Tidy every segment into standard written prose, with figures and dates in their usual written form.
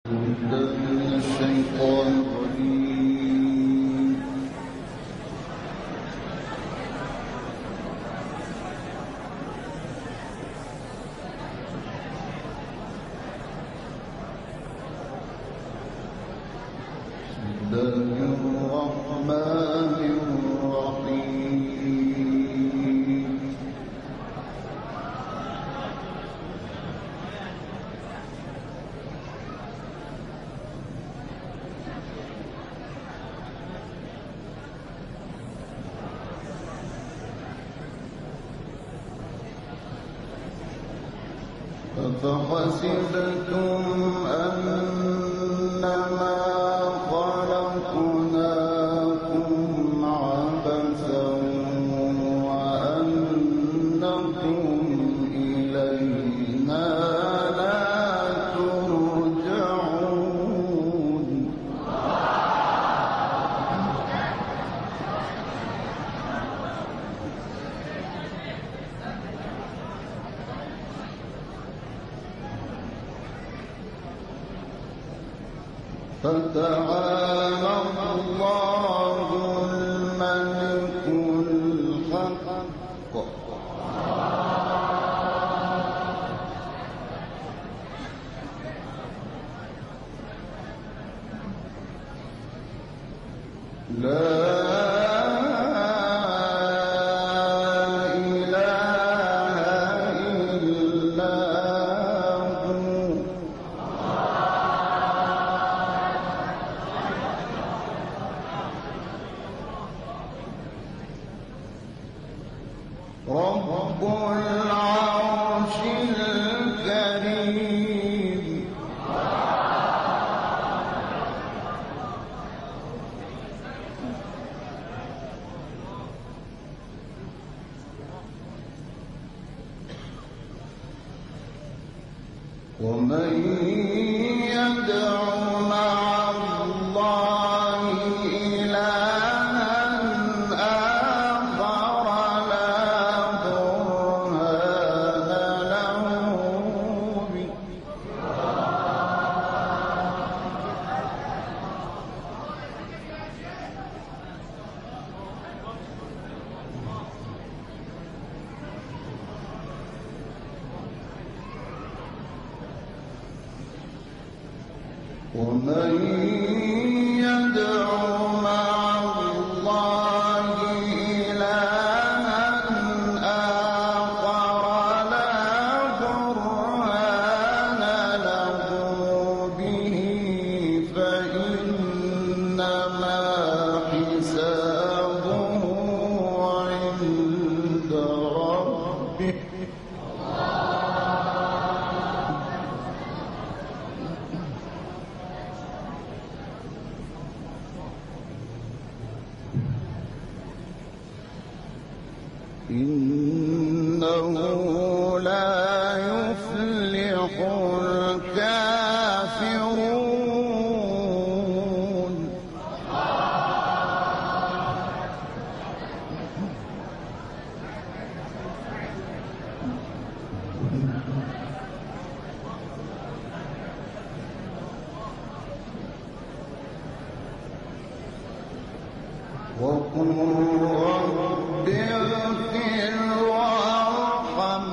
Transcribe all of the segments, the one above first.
من الشيطان الرجيم. بسم الله الرحمن الرحيم. أفحسبتم أنما خلقناكم عبثا وأنكم إلينا لا ترجعون. فتعالى الله الملك الحق. لا رب العرش الكريم. ومن يدع مع الله إلها آخر لا برهان له به. ومن يدع مع الله إلها آخر لا برهان له به فإنما حسابه عند ربه. إنه لا يفلح الكافرون. وقل رب اغفر وارحم.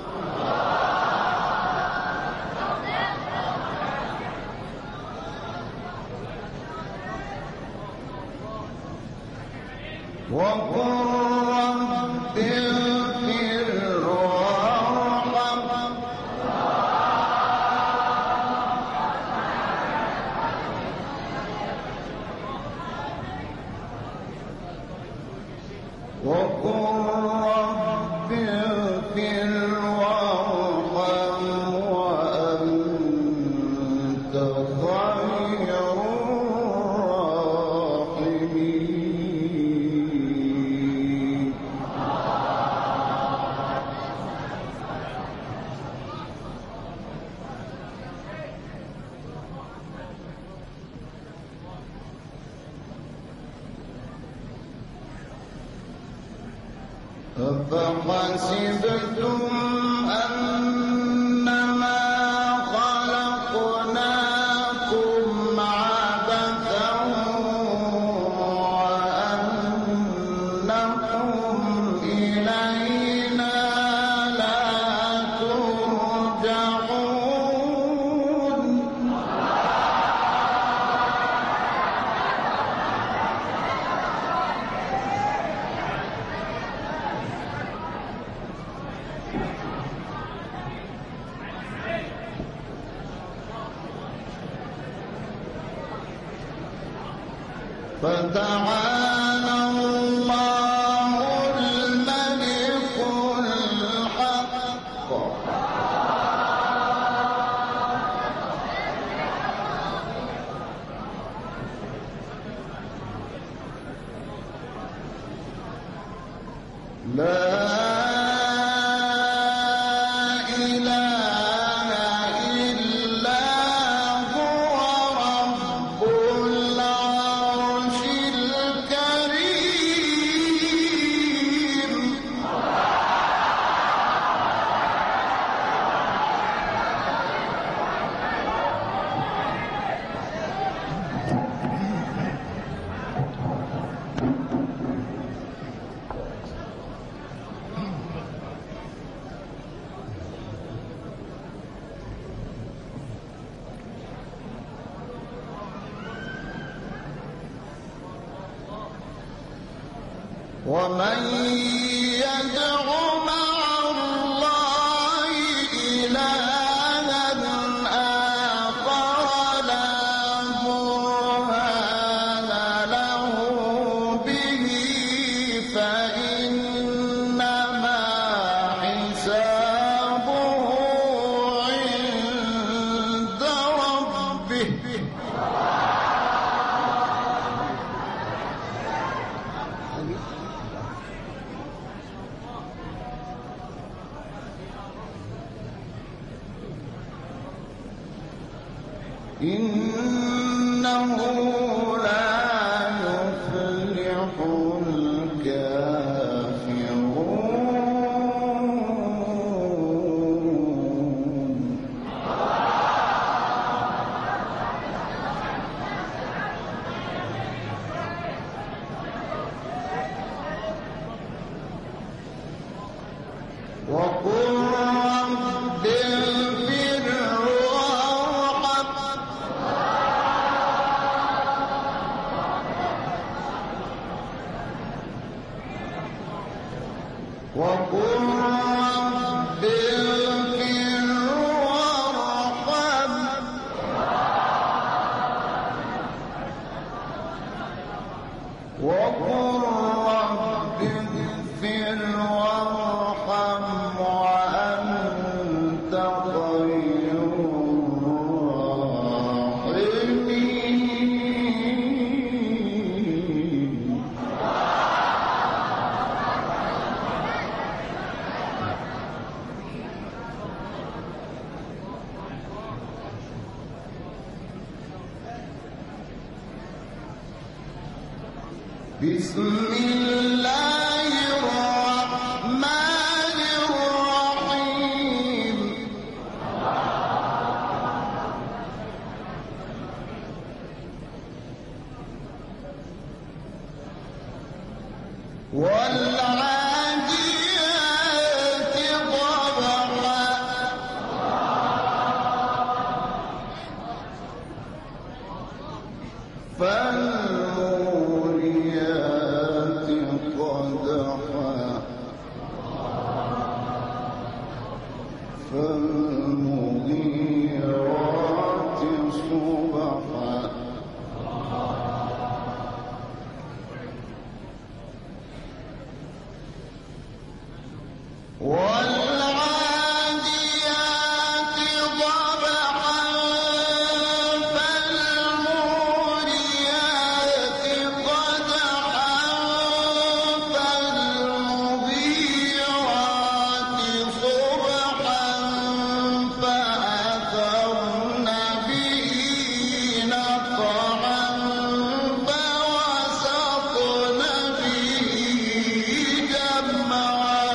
وقل رب اغفر وارحم. وقل رب اغفر وارحم وأنت خير الراحمين. أفحسبتم أنما خلقناكم فتعالى الله الملك الحق لا ومن يدع مع الله إلها آخر لا برهان له به فإنما حسابه عند ربه إنه لا يفلح الكافرون وقل رب اغفر وارحم وقل رب اغفر وارحم وقل رب اغفر وارحم وأنت خير الراحمين بسم الله الرحمن الرحيم والعاديات ضبحا فالموريات قدحا فالمغيرات صبحا والعاديات ضبحا فالموريات قدحا فالمغيرات صبحا فأثرن به نقعا فوسطن به جمعا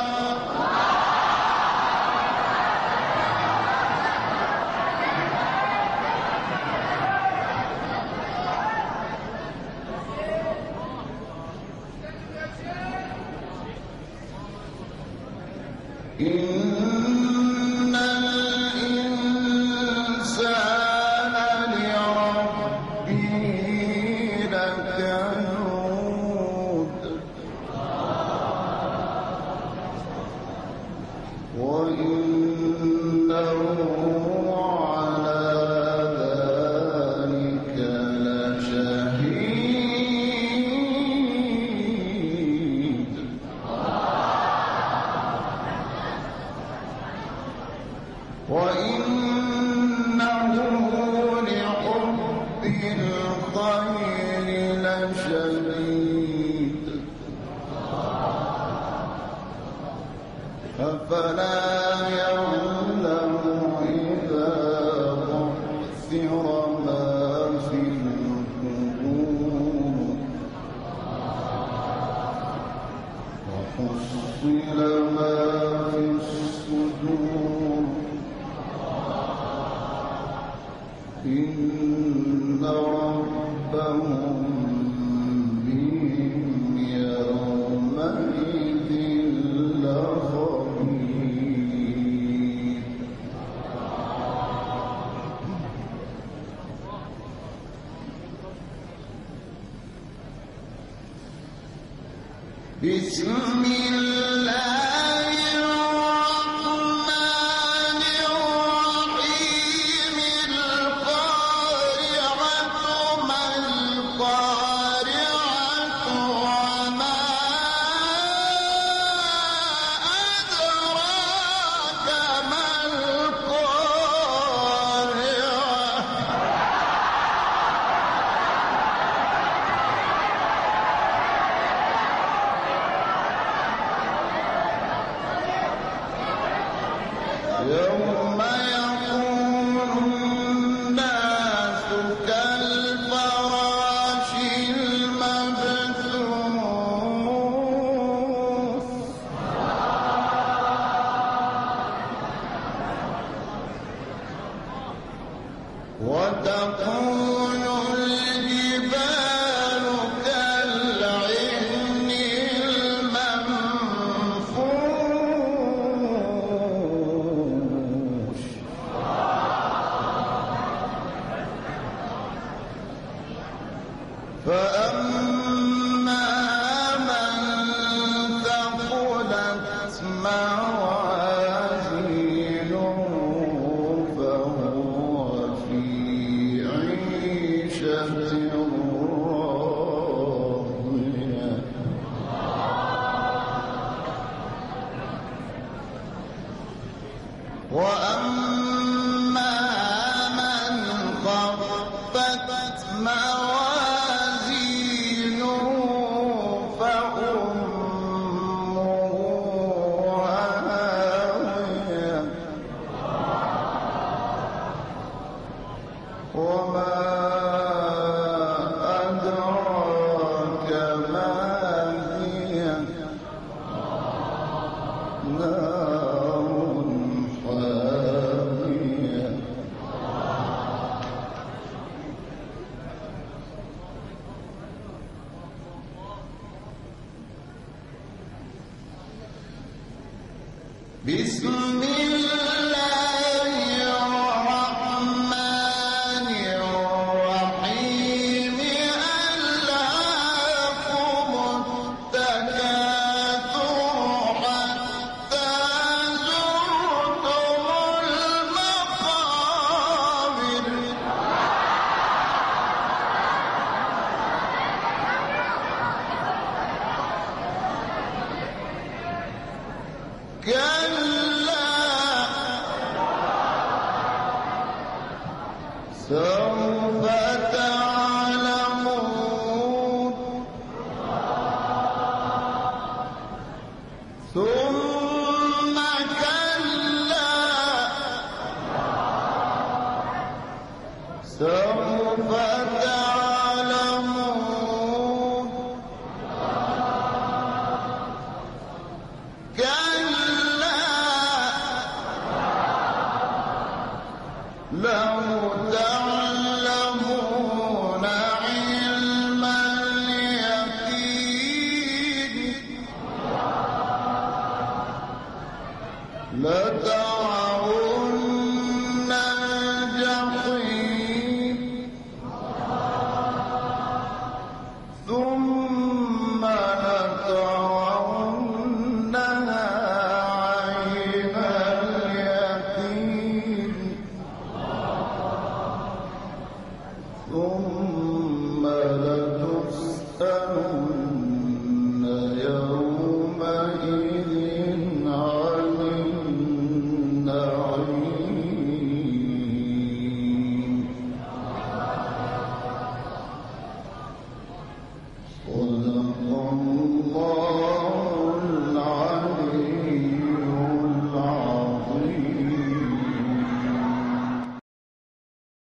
إن الإنسان لربه لكنود وإنه على ذلك لشهيد شديد أفلا يعلم إذا بعثر ما في القبور وحصل ما في الصدور إن ربهم بهم يومئذ لخبير بسم الله الرحمن الرحيم القارعة ما القارعة وما أدراك ما القارعة يوم يكون الناس كالفراش المبثوث وتكون الجبال كالعهن المنفوش فأما من ثقلت موازينه فهو في عيشة راضية وأما من خفت موازينه فأمه هاوية وما أدراك ما هي نار حامية بسم الله الرحمن الرحيم ألهاكم التكاثر حتى زرتم المقابر كلا سوف تعلمون ثم كلا سوف تعلمون كلا لو تعلمون علم اليقين لترون الجحيم ثم لترونها عين اليقين ثم